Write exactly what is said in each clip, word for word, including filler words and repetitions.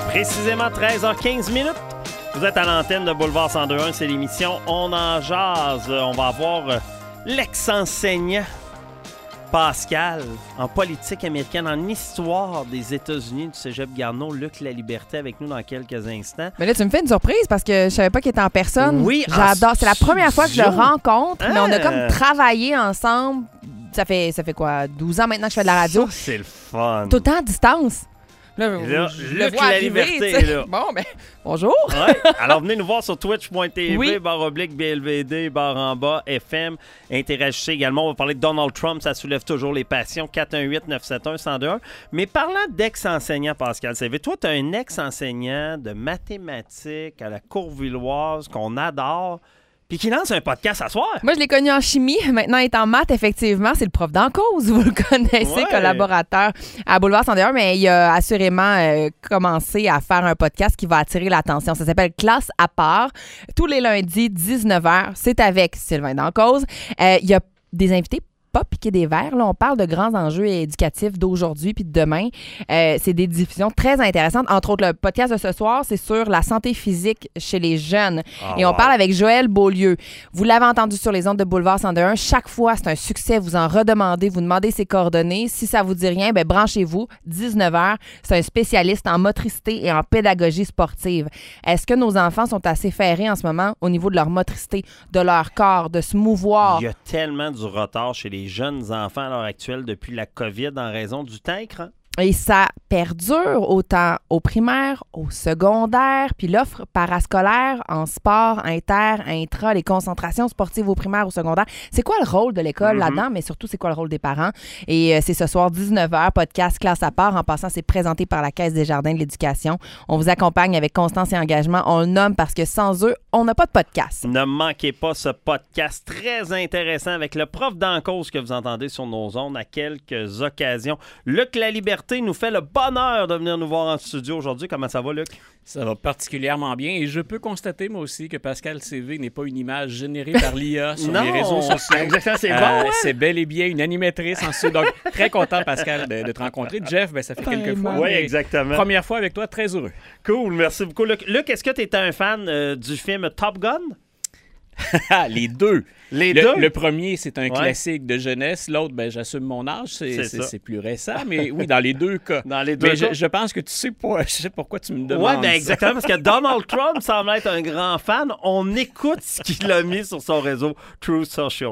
Précisément treize heures quinze minutes. Vous êtes à l'antenne de Boulevard cent deux point un, c'est l'émission On en jase. On va avoir l'ex-enseignant Pascal en politique américaine, en histoire des États-Unis du Cégep Garneau, Luc Laliberté, avec nous dans quelques instants. Mais là, tu me fais une surprise parce que je savais pas qu'il était en personne. Oui, j'adore. en C'est la première fois que je le rencontre, Ah. mais on a comme travaillé ensemble. Ça fait, ça fait quoi, douze ans maintenant que je fais de la radio? Ça, c'est le fun. Tout le temps à distance. Là, Là, je Luc le vois arriver, Laliberté tu sais. est là. Bon, ben, bonjour. Ouais. Alors, venez nous voir sur twitch point t v, Oui. barre oblique B L V D, barre en bas, F M. Interagissez également. On va parler de Donald Trump. Ça soulève toujours les passions. quatre un huit neuf sept un un zéro deux un. Mais parlant d'ex-enseignant, Pascal, savez, toi, tu as un ex-enseignant de mathématiques à la Courvilloise qu'on adore, puis qui lance un podcast à soir. Moi, je l'ai connu en chimie. Maintenant, il est en maths, effectivement. C'est le prof d'en cause. Vous le connaissez, Ouais. collaborateur à Boulevard cent deux point un, mais il a assurément euh, commencé à faire un podcast qui va attirer l'attention. Ça s'appelle Classe à part. Tous les lundis, dix-neuf heures. C'est avec Sylvain Dancause. Euh, il y a des invités pas piquer des verres. Là, on parle de grands enjeux éducatifs d'aujourd'hui puis de demain. Euh, c'est des diffusions très intéressantes. Entre autres, le podcast de ce soir, c'est sur la santé physique chez les jeunes. Oh, Et on wow. parle avec Joël Beaulieu. Vous l'avez entendu sur les ondes de Boulevard cent deux point un. Chaque fois, c'est un succès. Vous en redemandez, vous demandez ses coordonnées. Si ça vous dit rien, ben branchez-vous. dix-neuf heures. C'est un spécialiste en motricité et en pédagogie sportive. Est-ce que nos enfants sont assez ferrés en ce moment au niveau de leur motricité, de leur corps, de se mouvoir? Il y a tellement du retard chez les jeunes enfants à l'heure actuelle depuis la COVID en raison du temps écran. Et ça perdure autant au primaire, au secondaire, puis l'offre parascolaire en sport, inter, intra, les concentrations sportives au primaire, au secondaire. C'est quoi le rôle de l'école Mm-hmm. là-dedans, mais surtout, c'est quoi le rôle des parents? Et euh, c'est ce soir, dix-neuf heures, podcast Classe à part. En passant, c'est présenté par la Caisse des jardins de l'éducation. On vous accompagne avec constance et engagement. On le nomme parce que sans eux, on n'a pas de podcast. Ne manquez pas ce podcast très intéressant avec le prof d'en cause que vous entendez sur nos ondes à quelques occasions. Luc Laliberté nous fait le bonheur de venir nous voir en studio aujourd'hui. Comment ça va, Luc? Ça va particulièrement bien et je peux constater, moi aussi, que Pascal C V n'est pas une image générée par l'I A sur Non, les réseaux sociaux. exactement, c'est Euh, bon, hein? C'est bel et bien une animatrice en studio. Donc, très content, Pascal, de, de te rencontrer. Jeff, ben, ça fait quelques fois. Oui, mais exactement. Première fois avec toi, très heureux. Cool, merci beaucoup. Luc, Luc, est-ce que tu étais un fan euh, du film Top Gun? Les deux. Les le, deux? Le premier, c'est un Ouais. classique de jeunesse. L'autre, ben, j'assume mon âge. C'est, C'est c'est, ça. c'est plus récent. Mais oui, dans les deux cas. Dans les deux mais cas. je, je pense que tu sais, pas, je sais pourquoi tu me demandes. Oui, ben ça. exactement, parce que Donald Trump semble être un grand fan. On écoute ce qu'il a mis sur son réseau Truth Social.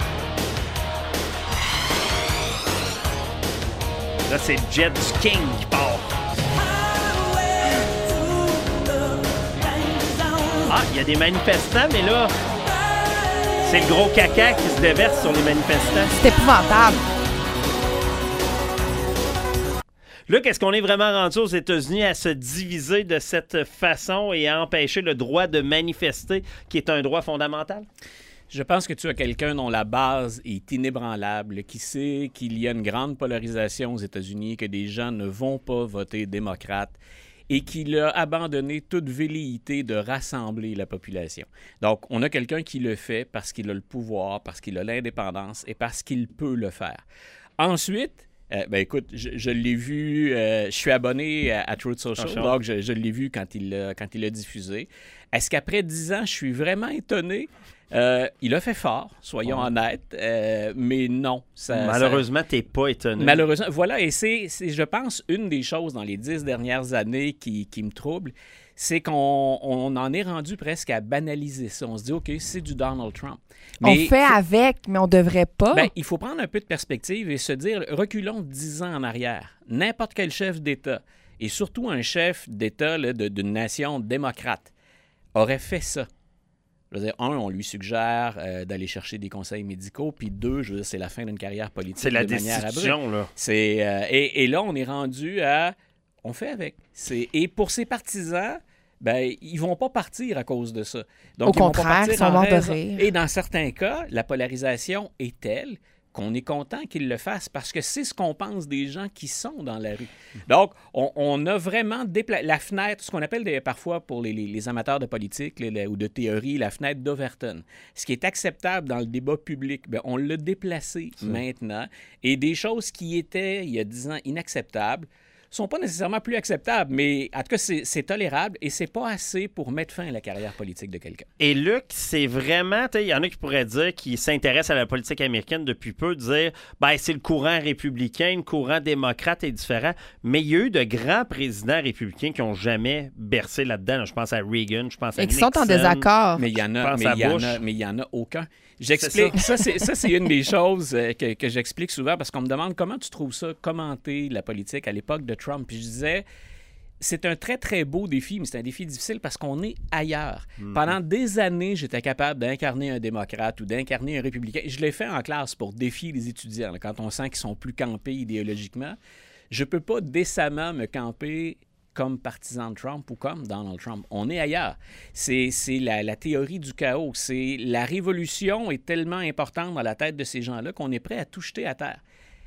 Là, c'est Jet du King qui part. Ah, il y a des manifestants, mais là, c'est le gros caca qui se déverse sur les manifestants. C'est épouvantable. Luc, est-ce qu'on est vraiment rendu aux États-Unis à se diviser de cette façon et à empêcher le droit de manifester, qui est un droit fondamental? Je pense que tu as quelqu'un dont la base est inébranlable, qui sait qu'il y a une grande polarisation aux États-Unis, que des gens ne vont pas voter démocrate et qu'il a abandonné toute velléité de rassembler la population. Donc, on a quelqu'un qui le fait parce qu'il a le pouvoir, parce qu'il a l'indépendance et parce qu'il peut le faire. Ensuite, Euh, ben écoute, je, je l'ai vu, euh, je suis abonné à, à Truth Social, Social. donc je, je l'ai vu quand il l'a quand il l'a diffusé. Est-ce qu'après dix ans, je suis vraiment étonné? Euh, il a fait fort, soyons Ouais. honnêtes, euh, mais non. Ça, Malheureusement, t'es pas étonné. ça- malheureusement, voilà, et c'est, c'est, je pense, une des choses dans les dix dernières années qui, qui me trouble, c'est qu'on on en est rendu presque à banaliser ça. On se dit, OK, c'est du Donald Trump. On fait avec, mais on devrait pas. Ben, il faut prendre un peu de perspective et se dire, reculons dix ans en arrière. N'importe quel chef d'État, et surtout un chef d'État là, de, d'une nation démocrate, aurait fait ça. Je veux dire, un, on lui suggère euh, d'aller chercher des conseils médicaux, puis deux, je veux dire, c'est la fin d'une carrière politique C'est la de manière abrupte. destitution, là. C'est, euh, et, et là, on est rendu à... On fait avec. C'est, et pour ses partisans, ben, ils vont pas partir à cause de ça. Donc, Au ils vont pas contraire, partir ils sont en morts de raison- rire. Et dans certains cas, la polarisation est telle qu'on est content qu'ils le fassent parce que c'est ce qu'on pense des gens qui sont dans la rue. Donc, on, on a vraiment dépla- la fenêtre, ce qu'on appelle des, parfois pour les, les- les amateurs de politique les- les- ou de théorie, la fenêtre d'Overton. Ce qui est acceptable dans le débat public, bien, on l'a déplacé Ça. maintenant. Et des choses qui étaient, il y a dix ans, inacceptables sont pas nécessairement plus acceptables, mais en tout cas, c'est, c'est tolérable et c'est pas assez pour mettre fin à la carrière politique de quelqu'un. Et Luc, c'est vraiment, il y en a qui pourraient dire, qui s'intéressent à la politique américaine depuis peu, dire, ben c'est le courant républicain, le courant démocrate est différent, mais il y a eu de grands présidents républicains qui n'ont jamais bercé là-dedans. Là, je pense à Reagan, je pense à Et qui Nixon. sont en désaccord. Mais il y en a, mais il y en a, mais il y en a aucun. J'explique. C'est ça, ça, c'est, ça, c'est une des choses que, que j'explique souvent parce qu'on me demande comment tu trouves ça, commenter la politique à l'époque de Trump. Puis je disais, c'est un très, très beau défi, mais c'est un défi difficile parce qu'on est ailleurs. Mm-hmm. Pendant des années, j'étais capable d'incarner un démocrate ou d'incarner un républicain. Je l'ai fait en classe pour défier les étudiants, là, quand on sent qu'ils sont plus campés idéologiquement. Je peux pas décemment me camper comme partisan de Trump ou comme Donald Trump. On est ailleurs. C'est, c'est la, la théorie du chaos. C'est, la révolution est tellement importante dans la tête de ces gens-là qu'on est prêt à tout jeter à terre.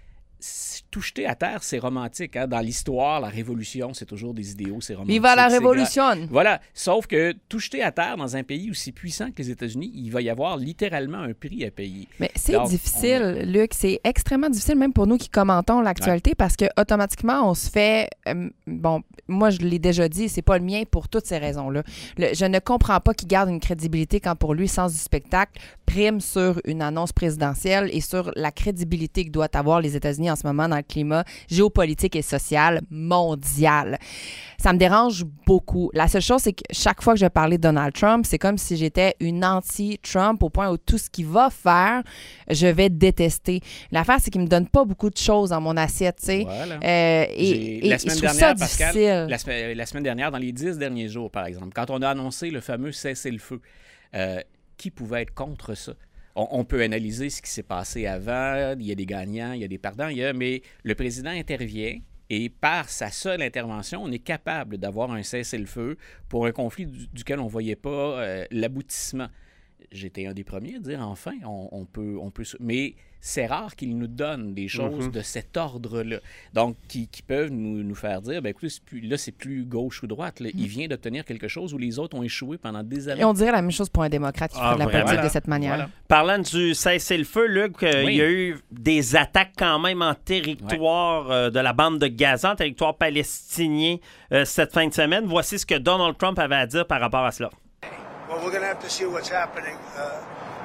Tout jeter à terre, c'est romantique. Hein? Dans l'histoire, la révolution, c'est toujours des idéaux, c'est romantique. Viva la révolution! Gra... Voilà. Sauf que tout jeter à terre dans un pays aussi puissant que les États-Unis, il va y avoir littéralement un prix à payer. Mais c'est Donc, difficile, on... Luc. C'est extrêmement difficile, même pour nous qui commentons l'actualité, ouais. parce que automatiquement, on se fait... Euh, bon, moi, je l'ai déjà dit, c'est pas le mien pour toutes ces raisons-là. Le, je ne comprends pas qu'il garde une crédibilité quand, pour lui, sens du spectacle prime sur une annonce présidentielle et sur la crédibilité que doivent avoir les États-Unis en ce moment dans le climat géopolitique et social mondial. Ça me dérange beaucoup. La seule chose, c'est que chaque fois que je parlais de Donald Trump, c'est comme si j'étais une anti-Trump au point où tout ce qu'il va faire, je vais détester. L'affaire, c'est qu'il me donne pas beaucoup de choses dans mon assiette, tu sais. Voilà. Euh, et, et, la semaine et je trouve dernière, ça Pascal, difficile. la, semaine, la semaine dernière, dans les dix derniers jours, par exemple, quand on a annoncé le fameux cessez-le-feu, euh, qui pouvait être contre ça? On, on peut analyser ce qui s'est passé avant, il y a des gagnants, il y a des perdants, il y a, mais le président intervient et par sa seule intervention, on est capable d'avoir un cessez-le-feu pour un conflit du, duquel on ne voyait pas euh, l'aboutissement. J'étais un des premiers à dire, enfin, on, on peut... On peut mais c'est rare qu'il nous donne des choses mm-hmm. de cet ordre-là. Donc, qui, qui peuvent nous, nous faire dire, bien écoutez, c'est plus, là, c'est plus gauche ou droite. Là. Mm. Il vient d'obtenir quelque chose où les autres ont échoué pendant des années. Et on dirait la même chose pour un démocrate qui ah, fait de la politique voilà. de cette manière. Voilà. Parlant du cessez-le-feu, Luc, euh, oui. il y a eu des attaques quand même en territoire ouais. euh, de la bande de Gaza, en territoire palestinien, euh, cette fin de semaine. Voici ce que Donald Trump avait à dire par rapport à cela. Well, we're going to have to see what's happening. Uh,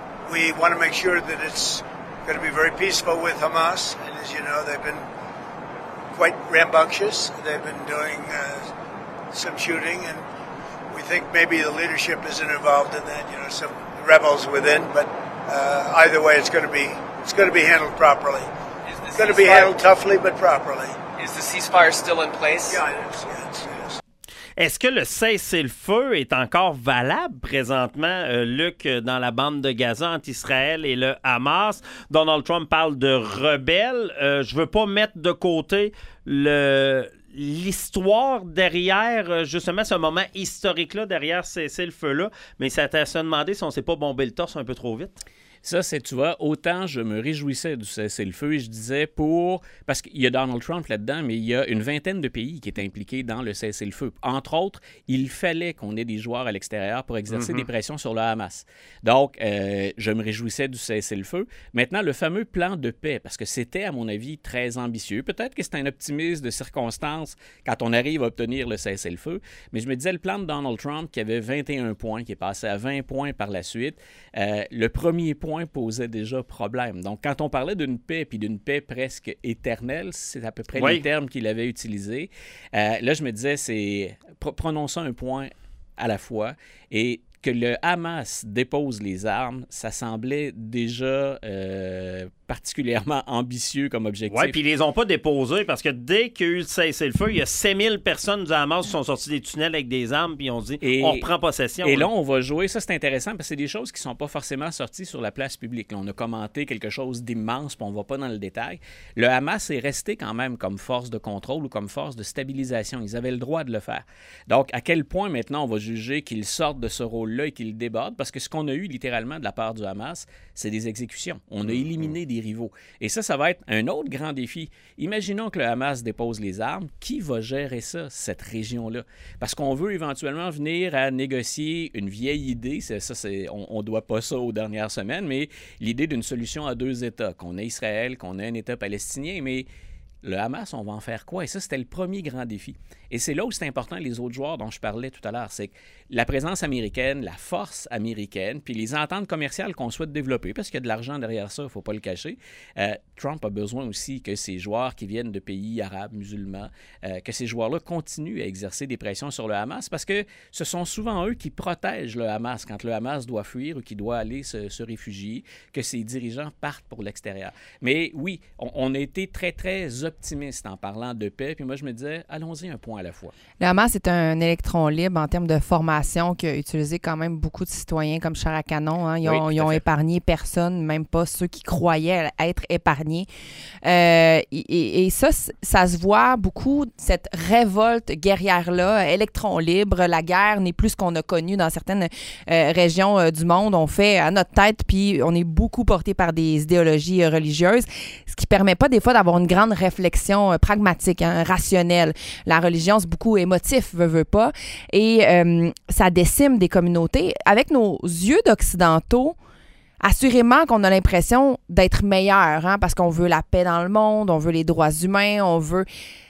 we want to make sure that it's going to be very peaceful with Hamas. And as you know, they've been quite rambunctious. They've been doing uh, some shooting, and we think maybe the leadership isn't involved in that. You know, some rebels within. But uh, either way, it's going to be it's going to be handled properly. It's going to be handled toughly, but properly. Is the ceasefire still in place? Yeah, it is. Yeah, it's, it is. Est-ce que le cessez-le-feu est encore valable présentement, euh, Luc, dans la bande de Gaza entre Israël et le Hamas? Donald Trump parle de rebelles. Euh, je veux pas mettre de côté le... l'histoire derrière, justement, ce moment historique-là, derrière cessez-le-feu-là, mais ça t'a à se demander si on s'est pas bombé le torse un peu trop vite. Ça, c'est, tu vois, autant je me réjouissais du cessez-le-feu et je disais pour... Parce qu'il y a Donald Trump là-dedans, mais il y a une vingtaine de pays qui étaient impliqués dans le cessez-le-feu. Entre autres, il fallait qu'on ait des joueurs à l'extérieur pour exercer mm-hmm. des pressions sur le Hamas. Donc, euh, je me réjouissais du cessez-le-feu. Maintenant, le fameux plan de paix, parce que c'était, à mon avis, très ambitieux. Peut-être que c'est un optimisme de circonstance quand on arrive à obtenir le cessez-le-feu, mais je me disais, le plan de Donald Trump qui avait vingt et un points, qui est passé à vingt points par la suite, euh, le premier point posait déjà problème. Donc, quand on parlait d'une paix, puis d'une paix presque éternelle, c'est à peu près oui. les termes qu'il avait utilisés. Euh, là, je me disais, c'est prenons ça un point à la fois. Et que le Hamas dépose les armes, ça semblait déjà euh, particulièrement ambitieux comme objectif. Oui, puis ils les ont pas déposés parce que dès qu'il y a eu le cessez-le-feu, il y a sept mille personnes du Hamas qui sont sorties des tunnels avec des armes puis ils ont dit et, on reprend possession. Et là, là, on va jouer. Ça, c'est intéressant parce que c'est des choses qui sont pas forcément sorties sur la place publique. Là, on a commenté quelque chose d'immense puis on va pas dans le détail. Le Hamas est resté quand même comme force de contrôle ou comme force de stabilisation. Ils avaient le droit de le faire. Donc, à quel point maintenant on va juger qu'ils sortent de ce rôle là et qu'il déborde, parce que ce qu'on a eu littéralement de la part du Hamas, c'est des exécutions. On a éliminé des rivaux. Et ça, ça va être un autre grand défi. Imaginons que le Hamas dépose les armes. Qui va gérer ça, cette région-là? Parce qu'on veut éventuellement venir à négocier une vieille idée, c'est, ça, c'est, on ne doit pas ça aux dernières semaines, mais l'idée d'une solution à deux États, qu'on ait Israël, qu'on ait un État palestinien, mais le Hamas, on va en faire quoi? Et ça, c'était le premier grand défi. Et c'est là où c'est important, les autres joueurs dont je parlais tout à l'heure, c'est que la présence américaine, la force américaine, puis les ententes commerciales qu'on souhaite développer, parce qu'il y a de l'argent derrière ça, il ne faut pas le cacher. Euh, Trump a besoin aussi que ces joueurs qui viennent de pays arabes, musulmans, euh, que ces joueurs-là continuent à exercer des pressions sur le Hamas, parce que ce sont souvent eux qui protègent le Hamas quand le Hamas doit fuir ou qui doit aller se, se réfugier, que ses dirigeants partent pour l'extérieur. Mais oui, on, on a été très, très optimiste en parlant de paix, puis moi je me disais, allons-y un point à la fois. Le Hamas est un électron libre en termes de formation qui a utilisé quand même beaucoup de citoyens comme chair à canon. Hein. Ils ont, oui, ils ont épargné personne, même pas ceux qui croyaient être épargnés. Euh, et, et ça, ça se voit beaucoup, cette révolte guerrière-là, électron libre. La guerre n'est plus ce qu'on a connu dans certaines euh, régions euh, du monde. On fait à notre tête, puis on est beaucoup porté par des idéologies euh, religieuses, ce qui permet pas des fois d'avoir une grande réflexion euh, pragmatique, hein, rationnelle. La religion, c'est beaucoup émotif, veut, veut pas. Et euh, ça décime des communautés. Avec nos yeux d'occidentaux, assurément qu'on a l'impression d'être meilleur, hein, parce qu'on veut la paix dans le monde, on veut les droits humains, on veut...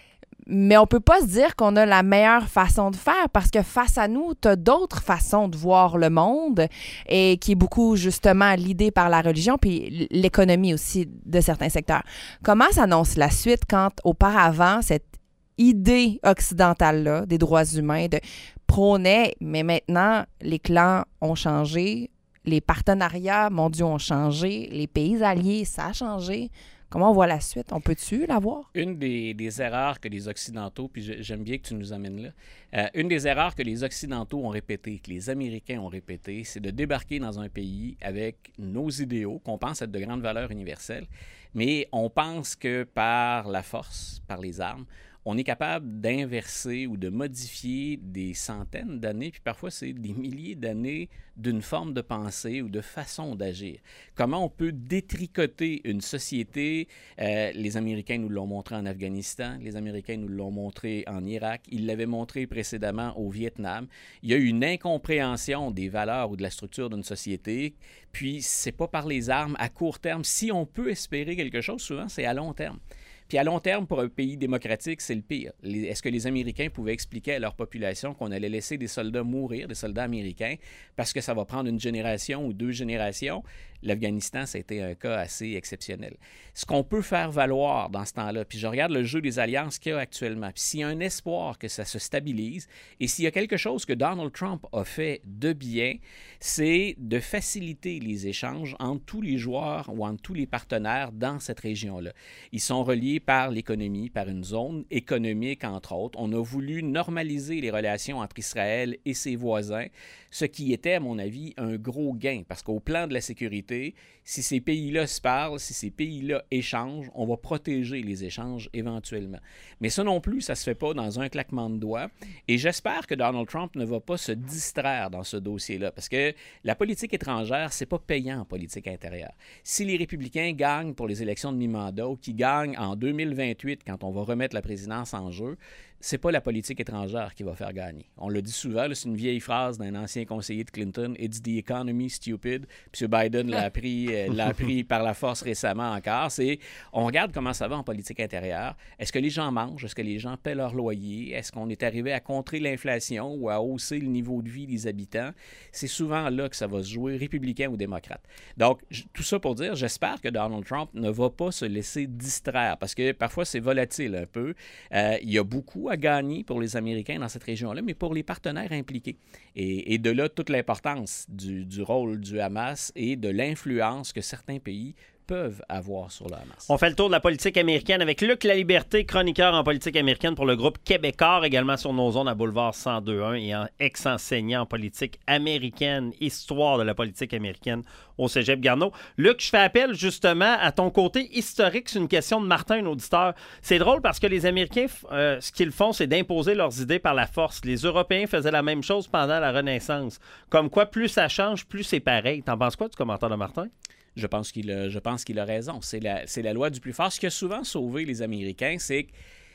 Mais on peut pas se dire qu'on a la meilleure façon de faire parce que face à nous, tu as d'autres façons de voir le monde et qui est beaucoup justement l'idée par la religion puis l'économie aussi de certains secteurs. Comment s'annonce la suite quand auparavant, cette idée occidentale-là des droits humains de prônait, mais maintenant, les clans ont changé, les partenariats mondiaux ont changé, les pays alliés, ça a changé. Comment on voit la suite? On peut-tu la voir? Une des, des erreurs que les Occidentaux, puis j'aime bien que tu nous amènes là, euh, une des erreurs que les Occidentaux ont répétées, que les Américains ont répétées, c'est de débarquer dans un pays avec nos idéaux, qu'on pense être de grandes valeurs universelles, mais on pense que par la force, par les armes, on est capable d'inverser ou de modifier des centaines d'années, puis parfois c'est des milliers d'années d'une forme de pensée ou de façon d'agir. Comment on peut détricoter une société? Euh, les Américains nous l'ont montré en Afghanistan, les Américains nous l'ont montré en Irak, ils l'avaient montré précédemment au Vietnam. Il y a eu une incompréhension des valeurs ou de la structure d'une société, puis c'est pas par les armes à court terme. Si on peut espérer quelque chose, souvent c'est à long terme. Puis à long terme, pour un pays démocratique, c'est le pire. Les, est-ce que les Américains pouvaient expliquer à leur population qu'on allait laisser des soldats mourir, des soldats américains, parce que ça va prendre une génération ou deux générations? L'Afghanistan, ça a été un cas assez exceptionnel. Ce qu'on peut faire valoir dans ce temps-là, puis je regarde le jeu des alliances qu'il y a actuellement, puis s'il y a un espoir que ça se stabilise, et s'il y a quelque chose que Donald Trump a fait de bien, c'est de faciliter les échanges entre tous les joueurs ou entre tous les partenaires dans cette région-là. Ils sont reliés par l'économie, par une zone économique, entre autres. On a voulu normaliser les relations entre Israël et ses voisins, ce qui était, à mon avis, un gros gain, parce qu'au plan de la sécurité, si ces pays-là se parlent, si ces pays-là échangent, on va protéger les échanges éventuellement. Mais ça non plus, ça ne se fait pas dans un claquement de doigts. Et j'espère que Donald Trump ne va pas se distraire dans ce dossier-là, parce que la politique étrangère, c'est pas payant en politique intérieure. Si les républicains gagnent pour les élections de mi-mandat ou qu'ils gagnent en deux mille vingt-huit, quand on va remettre la présidence en jeu, c'est pas la politique étrangère qui va faire gagner. On le dit souvent, là, c'est une vieille phrase d'un ancien conseiller de Clinton, « It's the economy, stupid ». M. Biden l'a appris, euh, l'a appris par la force récemment encore. C'est, on regarde comment ça va en politique intérieure. Est-ce que les gens mangent? Est-ce que les gens paient leur loyer? Est-ce qu'on est arrivé à contrer l'inflation ou à hausser le niveau de vie des habitants? C'est souvent là que ça va se jouer, républicain ou démocrate. Donc, j- tout ça pour dire, j'espère que Donald Trump ne va pas se laisser distraire, parce que parfois c'est volatile un peu. Euh, il y a beaucoup à gagner pour les Américains dans cette région-là, mais pour les partenaires impliqués. Et, et de là, toute l'importance du, du rôle du Hamas et de l'influence que certains pays peuvent avoir sur le Hamas. On fait le tour de la politique américaine avec Luc Laliberté, chroniqueur en politique américaine pour le groupe Québécois, également sur nos ondes à Boulevard cent deux point un et en ex-enseignant en politique américaine, histoire de la politique américaine au Cégep Garneau. Luc, je fais appel justement à ton côté historique. C'est une question de Martin, un auditeur. C'est drôle parce que les Américains, euh, ce qu'ils font, c'est d'imposer leurs idées par la force. Les Européens faisaient la même chose pendant la Renaissance. Comme quoi, plus ça change, plus c'est pareil. T'en penses quoi du commentaire de Martin? Je pense qu'il a, je pense qu'il a raison. C'est la, c'est la loi du plus fort. Ce qui a souvent sauvé les Américains, c'est que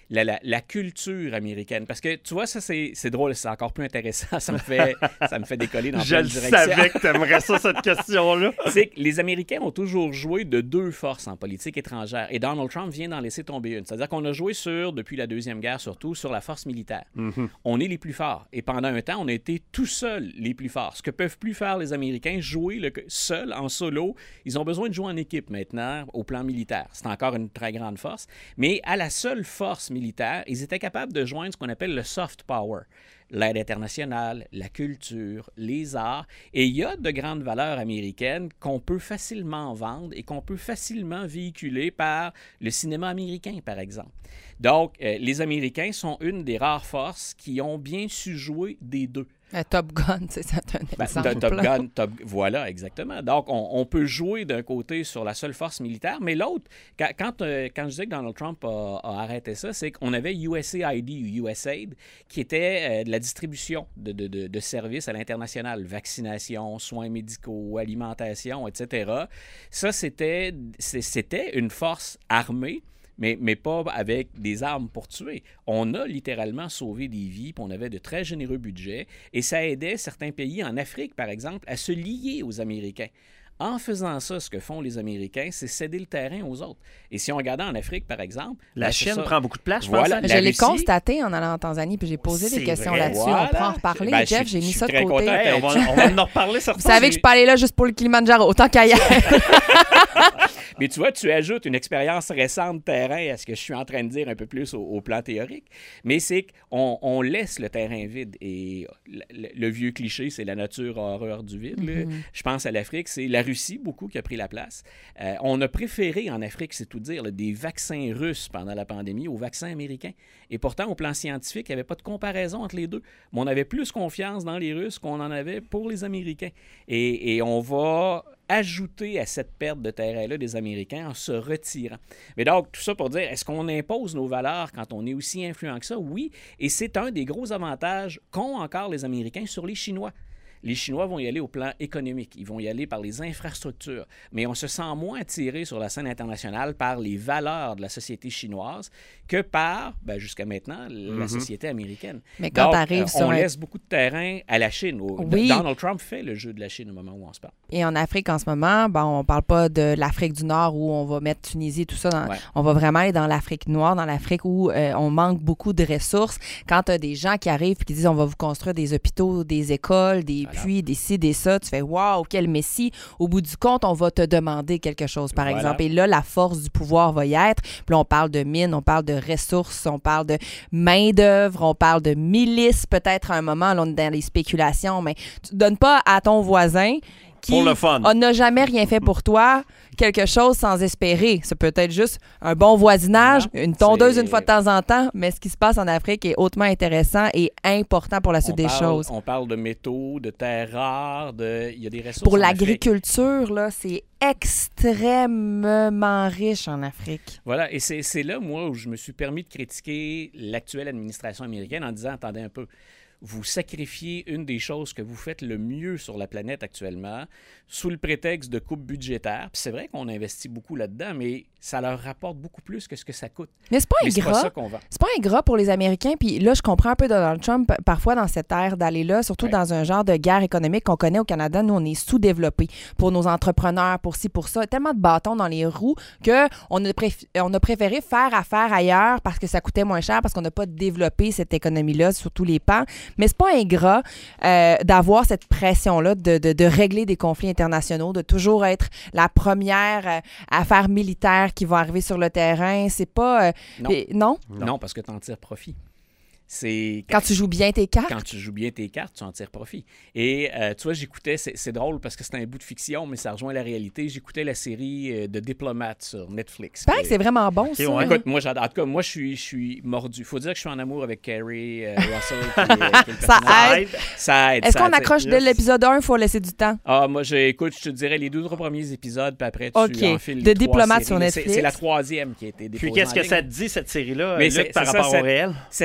la, la, la culture américaine. Parce que, tu vois, ça, c'est, c'est drôle, c'est encore plus intéressant. Ça me fait, ça me fait décoller dans plein de directions. Je savais que tu aimerais ça, cette question-là. C'est que les Américains ont toujours joué de deux forces en politique étrangère. Et Donald Trump vient d'en laisser tomber une. C'est-à-dire qu'on a joué sur, depuis la Deuxième Guerre surtout, sur la force militaire. Mm-hmm. On est les plus forts. Et pendant un temps, on a été tout seuls les plus forts. Ce que peuvent plus faire les Américains, jouer le, seuls, en solo. Ils ont besoin de jouer en équipe maintenant au plan militaire. C'est encore une très grande force. Mais à la seule force militaire, ils étaient capables de joindre ce qu'on appelle le soft power. L'aide internationale, la culture, les arts. Et il y a de grandes valeurs américaines qu'on peut facilement vendre et qu'on peut facilement véhiculer par le cinéma américain, par exemple. Donc, euh, les Américains sont une des rares forces qui ont bien su jouer des deux. Euh, Top Gun, c'est ça, un ben, exemple. Top Gun, top, voilà, exactement. Donc, on, on peut jouer d'un côté sur la seule force militaire, mais l'autre, quand, quand, euh, quand je disais que Donald Trump a, a arrêté ça, c'est qu'on avait U S A I D ou U S A I D, qui était euh, de la distribution de, de, de, de services à l'international, vaccination, soins médicaux, alimentation, et cetera. Ça, c'était, c'était une force armée, Mais, mais pas avec des armes pour tuer. On a littéralement sauvé des vies, puis on avait de très généreux budgets, et ça aidait certains pays en Afrique, par exemple, à se lier aux Américains. En faisant ça, ce que font les Américains, c'est céder le terrain aux autres. Et si on regardait en Afrique, par exemple... La Chine ça... prend beaucoup de place, je voilà, pense. Je l'ai Russie... constaté en allant en Tanzanie, puis j'ai posé c'est des questions vrai. là-dessus. Voilà. On pourra en reparler. Ben, Jeff, je, j'ai je mis ça de côté. côté. Hey, on, va, on va en reparler certainement. Vous savez que je peux aller là juste pour le Kilimanjaro, autant qu'ailleurs. Mais tu vois, tu ajoutes une expérience récente de terrain à ce que je suis en train de dire un peu plus au, au plan théorique. Mais c'est qu'on on laisse le terrain vide. Et le, le, le vieux cliché, c'est la nature a horreur du vide. Mm-hmm. Je pense à l'Afrique, c'est la Russie, beaucoup, qui a pris la place. Euh, on a préféré en Afrique, c'est tout dire, là, des vaccins russes pendant la pandémie aux vaccins américains. Et pourtant, au plan scientifique, il n'y avait pas de comparaison entre les deux. Mais on avait plus confiance dans les Russes qu'on en avait pour les Américains. Et, et on va ajouter à cette perte de terrain-là des Américains en se retirant. Mais donc, tout ça pour dire, est-ce qu'on impose nos valeurs quand on est aussi influent que ça? Oui, et c'est un des gros avantages qu'ont encore les Américains sur les Chinois. Les Chinois vont y aller au plan économique. Ils vont y aller par les infrastructures. Mais on se sent moins attiré sur la scène internationale par les valeurs de la société chinoise que par, ben, jusqu'à maintenant, la mm-hmm. société américaine. Mais quand Donc, t'arrives euh, sur on un... laisse beaucoup de terrain à la Chine. Oui. Donald Trump fait le jeu de la Chine au moment où on se parle. Et en Afrique, en ce moment, bon, on ne parle pas de l'Afrique du Nord où on va mettre Tunisie et tout ça. Dans... Ouais. On va vraiment aller dans l'Afrique noire, dans l'Afrique où euh, on manque beaucoup de ressources. Quand tu as des gens qui arrivent et qui disent on va vous construire des hôpitaux, des écoles, des voilà. puits, des ci, des ça, tu fais « Wow, quel messie! » Au bout du compte, on va te demander quelque chose, par voilà. exemple. Et là, la force du pouvoir va y être. Puis là, on parle de mines, on parle de ressources, on parle de main-d'œuvre, on parle de milices, peut-être à un moment, là, on est dans les spéculations, mais tu ne donnes pas à ton voisin qui pour le fun. On n'a jamais rien fait pour toi, quelque chose sans espérer. Ça peut être juste un bon voisinage, non, une tondeuse c'est... une fois de temps en temps, mais ce qui se passe en Afrique est hautement intéressant et important pour la suite on des parle, choses. On parle de métaux, de terres rares, de... il y a des ressources pour en l'agriculture, Afrique. Là, c'est extrêmement riche en Afrique. Voilà, et c'est, c'est là, moi, où je me suis permis de critiquer l'actuelle administration américaine en disant, attendez un peu, vous sacrifiez une des choses que vous faites le mieux sur la planète actuellement sous le prétexte de coupe budgétaire. Puis c'est vrai qu'on investit beaucoup là-dedans, mais ça leur rapporte beaucoup plus que ce que ça coûte. Mais c'est pas mais ingrat. C'est pas ça qu'on vend. C'est pas ingrat pour les Américains. Puis là, je comprends un peu Donald Trump parfois dans cette ère d'aller là, surtout ouais. dans un genre de guerre économique qu'on connaît au Canada. Nous, on est sous-développés pour nos entrepreneurs, pour ci, pour ça. Tellement de bâtons dans les roues qu'on a, préf- on a préféré faire affaire ailleurs parce que ça coûtait moins cher, parce qu'on n'a pas développé cette économie-là sur tous les pans. Mais c'est pas ingrat euh, d'avoir cette pression-là de, de, de régler des conflits internationaux, de toujours être la première euh, affaire militaire qui va arriver sur le terrain. C'est pas... Euh, non. Et, non? Non, parce que tu en tires profit. C'est quand, quand tu joues bien tes cartes? Quand tu joues bien tes cartes, tu en tires profit. Et euh, tu vois, j'écoutais, c'est, c'est drôle parce que c'est un bout de fiction, mais ça rejoint la réalité. J'écoutais la série euh, de Diplomates sur Netflix. C'est vrai que c'est vraiment bon, okay, ça. Ouais. Écoute, moi, j'adore. En tout cas, moi, je suis, je suis mordu. Il faut dire que je suis en amour avec Carrie euh, Russell. Qui, qui ça aide. Ça aide. Est-ce ça qu'on aide. accroche Yes. dès l'épisode un? Il faut laisser du temps. Ah, moi, j'écoute, je te dirais les deux trois premiers épisodes, puis après, tu okay. enfiles de les Diplomates trois séries. sur Netflix. C'est, c'est la troisième qui a été déposée. Puis qu'est-ce en que ligne. ça te dit, cette série-là, Mais Luc, c'est, par c'est rapport ça, au réel? Cette série-là,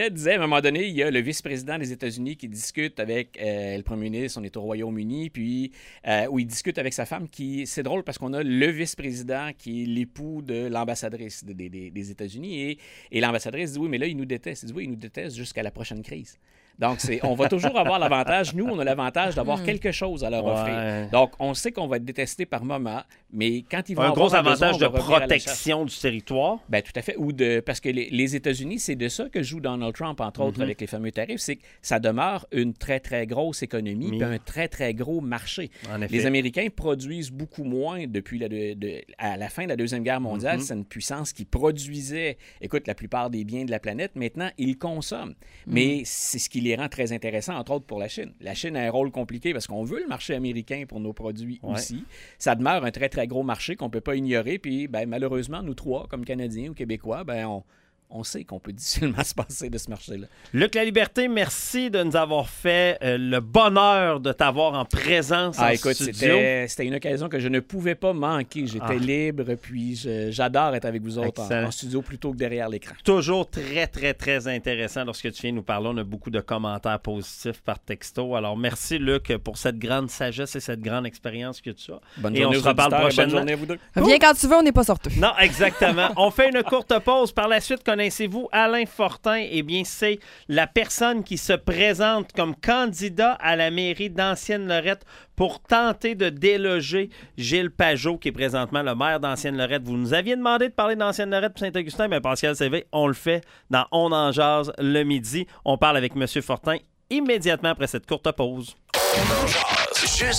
disait, disait, à un moment donné, il y a le vice-président des États-Unis qui discute avec euh, le premier ministre, on est au Royaume-Uni, puis euh, où il discute avec sa femme, qui c'est drôle parce qu'on a le vice-président qui est l'époux de l'ambassadrice des, des, des États-Unis, et, et l'ambassadrice dit, oui, mais là, il nous déteste. Il dit, oui, il nous déteste jusqu'à la prochaine crise. Donc, c'est, on va toujours avoir l'avantage, nous, on a l'avantage d'avoir mm. quelque chose à leur offrir. Ouais. Donc, on sait qu'on va être détesté par moment, mais quand ils vont un avoir gros avantage besoin, de protection du territoire. Bien, tout à fait. Ou de, parce que les, les États-Unis, c'est de ça que joue Donald Trump, entre autres, mm-hmm. avec les fameux tarifs, c'est que ça demeure une très, très grosse économie puis un très, très gros marché. En effet. Les Américains produisent beaucoup moins depuis la, de, de, à la fin de la Deuxième Guerre mondiale. Mm-hmm. C'est une puissance qui produisait, écoute, la plupart des biens de la planète. Maintenant, ils consomment. Mm-hmm. Mais c'est ce qui les rend très intéressants, entre autres pour la Chine. La Chine a un rôle compliqué parce qu'on veut le marché américain pour nos produits ouais. aussi. Ça demeure un très, très gros marché qu'on ne peut pas ignorer. Puis, ben, malheureusement, nous trois, comme Canadiens ou Québécois, ben, on, on sait qu'on peut difficilement se passer de ce marché-là. Luc La Liberté, merci de nous avoir fait euh, le bonheur de t'avoir en présence ah, en écoute, studio. C'était, c'était une occasion que je ne pouvais pas manquer. J'étais ah. libre, puis je, j'adore être avec vous autres en, en studio plutôt que derrière l'écran. Toujours très, très, très intéressant lorsque tu viens nous parler. On a beaucoup de commentaires positifs par texto. Alors, merci, Luc, pour cette grande sagesse et cette grande expérience que tu as. Bonne et journée on se reparle prochainement. Bonne journée à vous deux. Viens quand tu veux, on n'est pas sorteux. Non, exactement. On fait une courte pause. Par la suite, connaissez-vous Alain Fortin? Eh bien, c'est la personne qui se présente comme candidat à la mairie d'Ancienne-Lorette pour tenter de déloger Gilles Pajot, qui est présentement le maire d'Ancienne-Lorette. Vous nous aviez demandé de parler d'Ancienne-Lorette pour Saint-Augustin, mais Pascal Sévé, on le fait dans On en jase le midi. On parle avec M. Fortin immédiatement après cette courte pause. On en jase.